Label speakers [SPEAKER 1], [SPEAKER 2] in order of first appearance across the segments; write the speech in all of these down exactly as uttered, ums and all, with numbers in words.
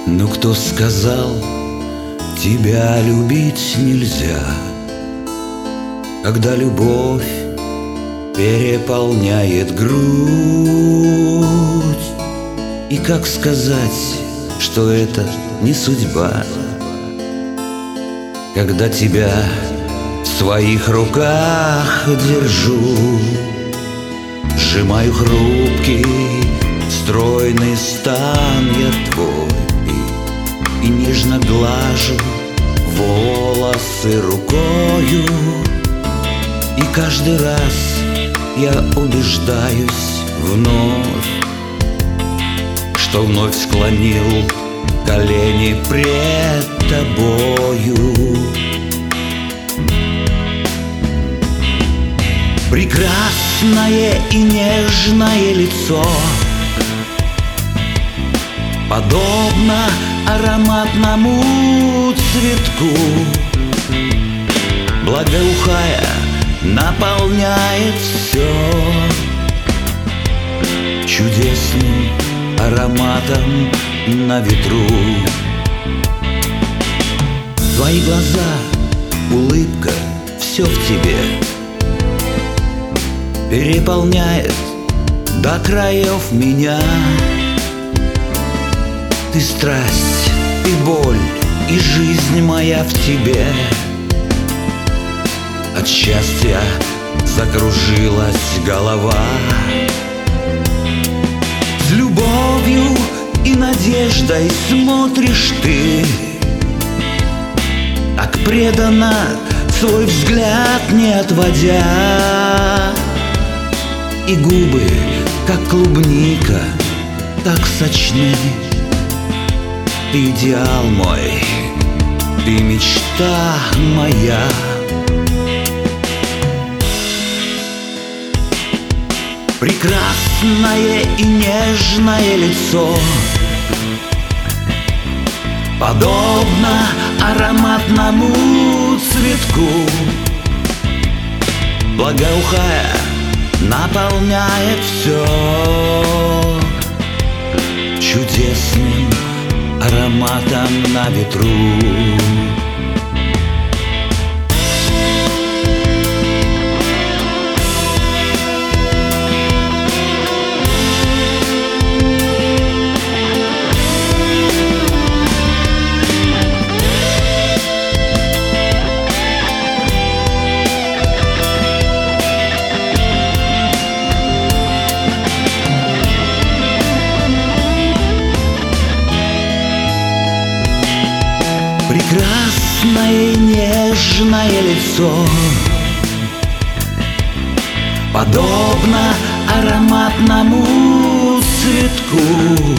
[SPEAKER 1] Но кто сказал, тебя любить нельзя? Когда любовь переполняет грудь, и как сказать, что это не судьба? Когда тебя в своих руках держу, сжимаю хрупкий, стройный стан я твой, и нежно глажу волосы рукою. И каждый раз я убеждаюсь вновь, что вновь склонил колени пред тобою. Прекрасное и нежное лицо, подобно ароматному цветку, благоухая, наполняет все чудесным ароматом на ветру. Твои глаза, улыбка, все в тебе переполняет до краев меня. Ты страсть, и боль, и жизнь моя в тебе. От счастья закружилась голова. С любовью и надеждой смотришь ты, так преданно, свой взгляд не отводя. И губы, как клубника, так сочны. Ты идеал мой, ты мечта моя. Прекрасное и нежное лицо, подобно ароматному цветку, благоухая, наполняет все чудесным ароматом на ветру. Прекрасное нежное лицо, подобно ароматному цветку,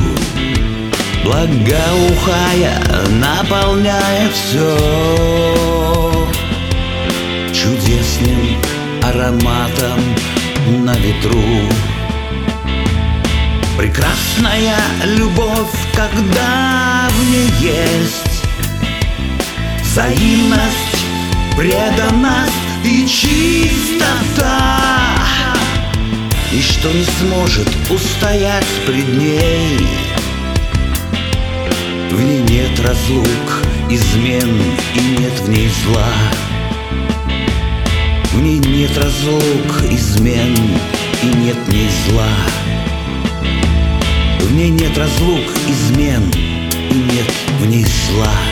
[SPEAKER 1] благоухая, наполняет все чудесным ароматом на ветру. Прекрасная любовь, когда в ней есть взаимность, преданность и чистота, и что не сможет устоять пред ней. В ней нет разлук, измен, и нет в ней зла. В ней нет разлук, измен, и нет в ней зла. В ней нет разлук, измен, и нет в ней зла.